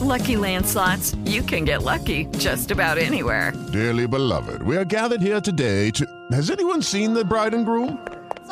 Lucky Land Slots, you can get lucky just about anywhere. Dearly beloved, we are gathered here today to... Has anyone seen the bride and groom?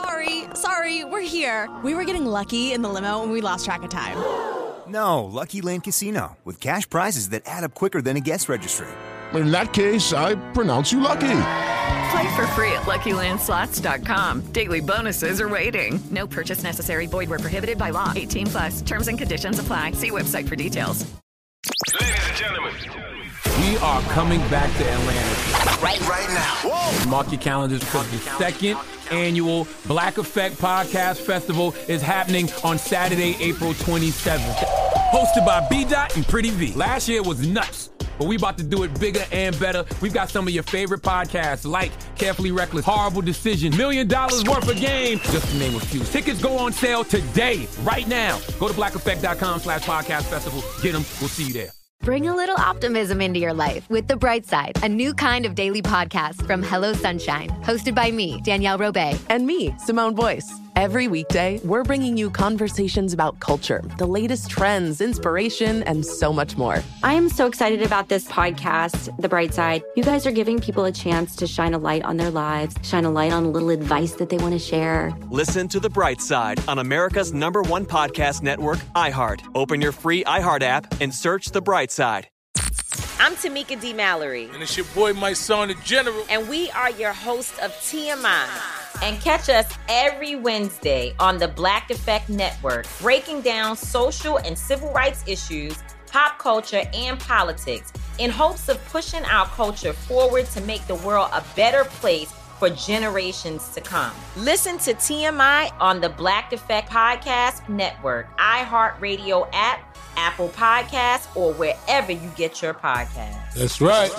Sorry, we're here. We were getting lucky in the limo and we lost track of time. No, Lucky Land Casino, with cash prizes that add up quicker than a guest registry. In that case, I pronounce you lucky. Play for free at LuckyLandSlots.com. Daily bonuses are waiting. No purchase necessary. Void where prohibited by law. 18+. Terms and conditions apply. See website for details. Ladies and gentlemen, we are coming back to Atlanta right now. Whoa. Mark your calendars because the second annual Black Effect Podcast Festival is happening on Saturday, April 27th. Hosted by B-Dot and Pretty V. Last year was nuts, but we about to do it bigger and better. We've got some of your favorite podcasts like Carefully Reckless, Horrible Decision, $1 Million Worth of Game, just to name a few. Tickets go on sale today, right now. Go to blackeffect.com/podcast festival. Get them. We'll see you there. Bring a little optimism into your life with The Bright Side, a new kind of daily podcast from Hello Sunshine, hosted by me, Danielle Robay. And me, Simone Boyce. Every weekday, we're bringing you conversations about culture, the latest trends, inspiration, and so much more. I am so excited about this podcast, The Bright Side. You guys are giving people a chance to shine a light on their lives, shine a light on a little advice that they want to share. Listen to The Bright Side on America's #1 podcast network, iHeart. Open your free iHeart app and search The Bright Side. I'm Tamika D. Mallory. And it's your boy, my son, the General. And we are your hosts of TMI. And catch us every Wednesday on the Black Effect Network, breaking down social and civil rights issues, pop culture, and politics in hopes of pushing our culture forward to make the world a better place for generations to come. Listen to TMI on the Black Effect Podcast Network, iHeartRadio app, Apple Podcasts, or wherever you get your podcasts. That's right.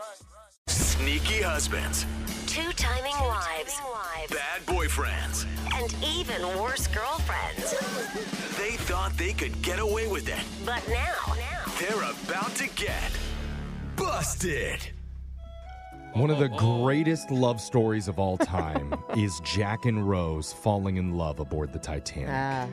Sneaky husbands. Two-timing wives. Bad boyfriends. And even worse girlfriends. They thought they could get away with it. But now they're about to get busted. One of the greatest love stories of all time is Jack and Rose falling in love aboard the Titanic.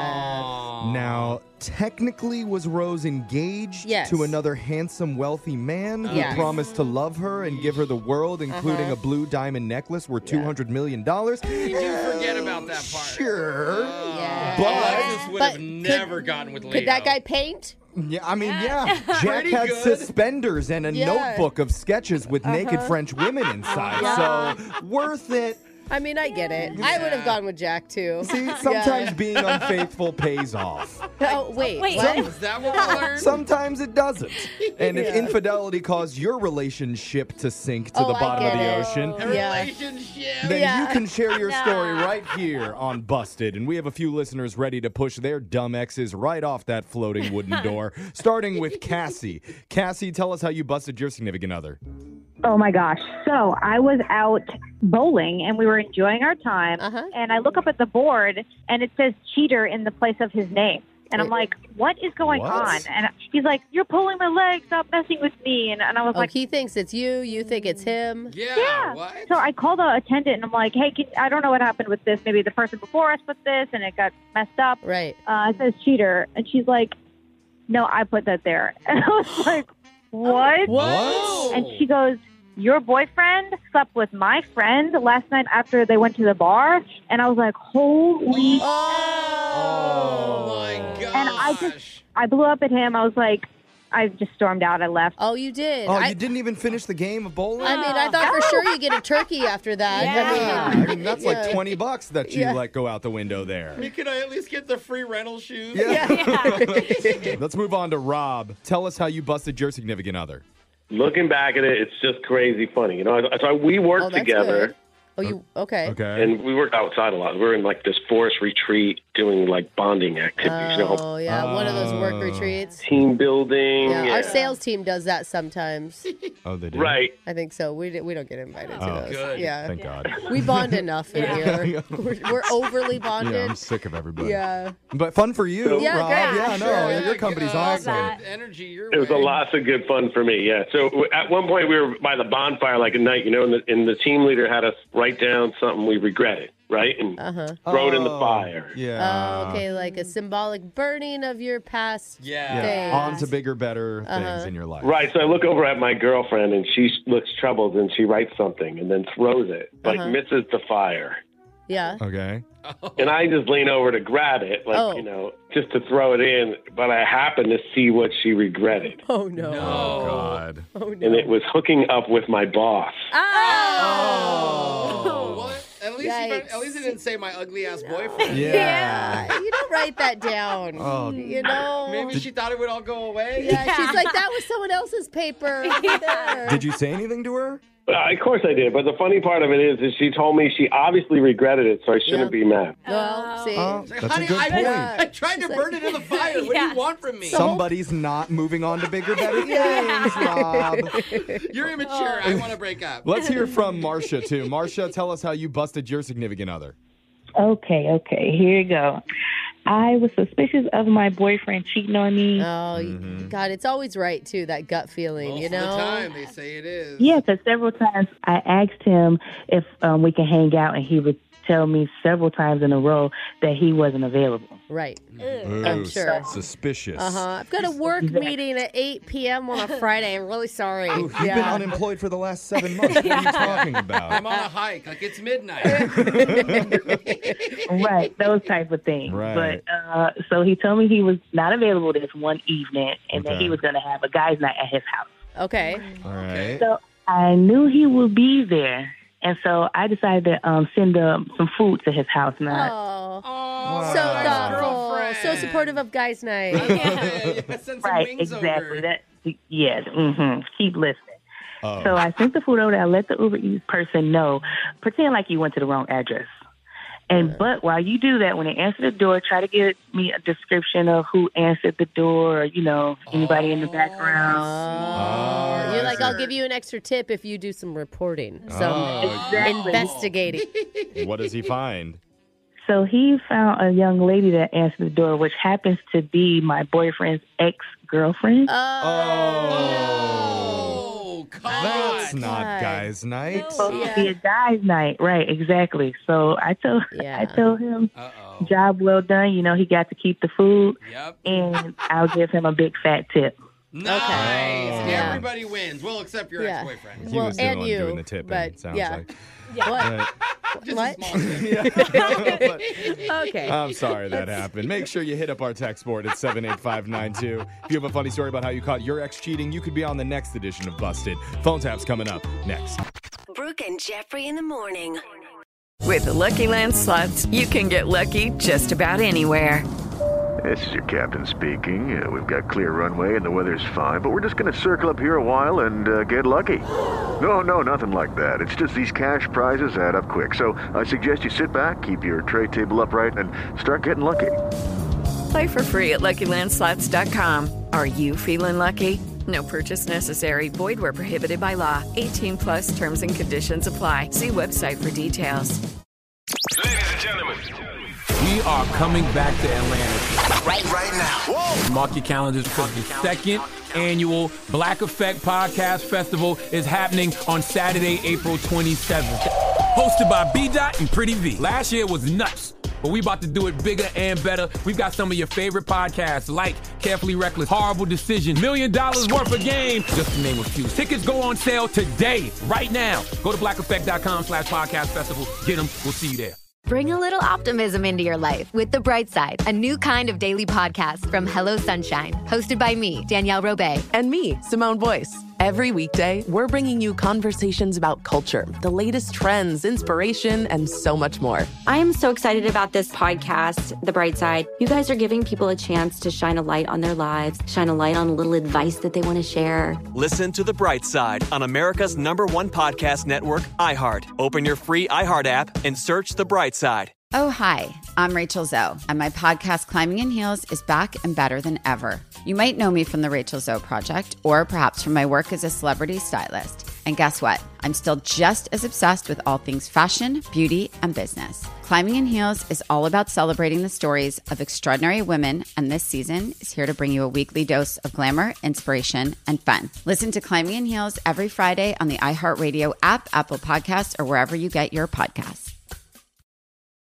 Now, technically, was Rose engaged to another handsome, wealthy man who promised to love her and give her the world, including a blue diamond necklace worth $200 million? You do forget about that part. Sure. But would have never gotten with Leo. Could that guy paint? Yeah, I mean, Jack had suspenders and a notebook of sketches with naked French women inside, so worth it. I mean, I get it. I would have gone with Jack, too. See, sometimes being unfaithful pays off. Oh, wait. What? Is that what we learned? Sometimes it doesn't. And if infidelity caused your relationship to sink to the bottom of the ocean, then you can share your story right here on Busted. And we have a few listeners ready to push their dumb exes right off that floating wooden door, starting with Cassie. Cassie, tell us how you busted your significant other. Oh, my gosh. So I was out bowling, and we were enjoying our time, and I look up at the board, and it says cheater in the place of his name. And I'm like, what is going on? And he's like, you're pulling my leg. Stop messing with me. And I was like... he thinks it's you. You think it's him. Yeah. What? So I called the attendant, and I'm like, hey, I don't know what happened with this. Maybe the person before us put this, and it got messed up. Right. It says cheater. And she's like, no, I put that there. And I was like, what? What? And she goes... your boyfriend slept with my friend last night after they went to the bar, and I was like, holy... Oh, my gosh. And I blew up at him. I was like, I just stormed out. I left. Oh, you did? Oh, you didn't even finish the game of bowling? I mean, I thought for sure you get a turkey after that. Yeah. I mean, that's like $20 that you let go out the window there. I mean, can I at least get the free rental shoes? Yeah. Let's move on to Rob. Tell us how you busted your significant other. Looking back at it, it's just crazy funny. You know, so we worked together. Good. Oh, you okay? And we worked outside a lot. We were in like this forest retreat doing like bonding activities. Oh, yeah, one of those work retreats. Team building. Yeah, our sales team does that sometimes. Oh, they do? Right. I think so. We don't get invited to those. Good. Yeah. Thank God. We bond enough in here. We're overly bonded. Yeah, I'm sick of everybody. Yeah. But fun for you, Yeah, Rob. great. Yeah, no, Sure. your company's awesome. Energy your It was a lot of good fun for me, yeah. So at one point we were by the bonfire like at night, you know, and the team leader had us write down something we regretted, right? And throw it in the fire. Yeah. Oh, okay, like a symbolic burning of your past things. On to bigger, better things in your life. Right, so I look over at my girlfriend, and she looks troubled, and she writes something and then throws it, like misses the fire. Yeah. Okay. And I just lean over to grab it, just to throw it in, but I happen to see what she regretted. Oh, no. Oh, God. Oh, no. And it was hooking up with my boss. Well, at least he didn't say my ugly ass boyfriend. Yeah. You don't write that down. Oh. You know? Maybe she thought it would all go away. Yeah, she's like, that was someone else's paper over there. Did you say anything to her? Of course I did, but the funny part of it is she told me she obviously regretted it, so I shouldn't be mad. Well, see? That's Honey, a good point. I tried to burn it in the fire. What do you want from me? Somebody's not moving on to bigger, better things, Rob. You're immature. I want to break up. Let's hear from Marcia, too. Marcia, tell us how you busted your significant other. Okay, here you go. I was suspicious of my boyfriend cheating on me. Oh, God, it's always right, too, that gut feeling, you know? Most of the time, they say it is. Yeah, because several times I asked him if we can hang out, and he would tell me several times in a row that he wasn't available. Right. Ooh, I'm sure. Suspicious. I've got a work meeting at 8 p.m. on a Friday. I'm really sorry. Ooh, you've been unemployed for the last 7 months. What are you talking about? I'm on a hike. Like, it's midnight. Right, those type of things. Right. But so he told me he was not available this one evening, and that he was going to have a guy's night at his house. Okay. All right. So I knew he would be there. And so I decided to send some food to his house. So thoughtful, so supportive of guys' night. Send some right, wings exactly. over. Keep listening. Oh. So I sent the food over. I let the Uber Eats person know. Pretend like you went to the wrong address. But while you do that, when they answer the door, try to give me a description of who answered the door, or, anybody in the background. You're like, I'll give you an extra tip if you do some reporting, investigating. What does he find? So he found a young lady that answered the door, which happens to be my boyfriend's ex-girlfriend. Oh, God. That's not guys' night. Supposed to be a guys' night, right? Exactly. So I told him, job well done. He got to keep the food, and I'll give him a big fat tip. Nice. Everybody wins. Well, except your ex-boyfriend. He was the one doing the tipping, it sounds like. What? Just What? a small tip. Okay. I'm sorry that happened. Make sure you hit up our text board at 78592. If you have a funny story about how you caught your ex cheating, you could be on the next edition of Busted. Phone tap's coming up next. Brooke and Jeffrey in the morning. With the Lucky Land Slots, you can get lucky just about anywhere. This is your captain speaking. We've got clear runway and the weather's fine, but we're just going to circle up here a while and get lucky. No, nothing like that. It's just these cash prizes add up quick. So I suggest you sit back, keep your tray table upright, and start getting lucky. Play for free at LuckyLandSlots.com. Are you feeling lucky? No purchase necessary. Void where prohibited by law. 18+ terms and conditions apply. See website for details. Ladies and gentlemen, We are coming back to Atlanta. right now. Whoa! Mark your calendars because the second annual Black Effect Podcast Festival is happening on Saturday, April 27th. Hosted by B-Dot and Pretty V. Last year was nuts, but we about to do it bigger and better. We've got some of your favorite podcasts like Carefully Reckless, Horrible Decision, $1 million worth of games, just to name a few. Tickets go on sale today, right now. Go to blackeffect.com/podcast festival. Get them. We'll see you there. Bring a little optimism into your life with The Bright Side, a new kind of daily podcast from Hello Sunshine, hosted by me, Danielle Robay. And me, Simone Boyce. Every weekday, we're bringing you conversations about culture, the latest trends, inspiration, and so much more. I am so excited about this podcast, The Bright Side. You guys are giving people a chance to shine a light on their lives, shine a light on a little advice that they want to share. Listen to The Bright Side on America's #1 podcast network, iHeart. Open your free iHeart app and search The Bright Side. Oh, hi, I'm Rachel Zoe, and my podcast, Climbing in Heels, is back and better than ever. You might know me from the Rachel Zoe Project, or perhaps from my work as a celebrity stylist. And guess what? I'm still just as obsessed with all things fashion, beauty, and business. Climbing in Heels is all about celebrating the stories of extraordinary women, and this season is here to bring you a weekly dose of glamour, inspiration, and fun. Listen to Climbing in Heels every Friday on the iHeartRadio app, Apple Podcasts, or wherever you get your podcasts.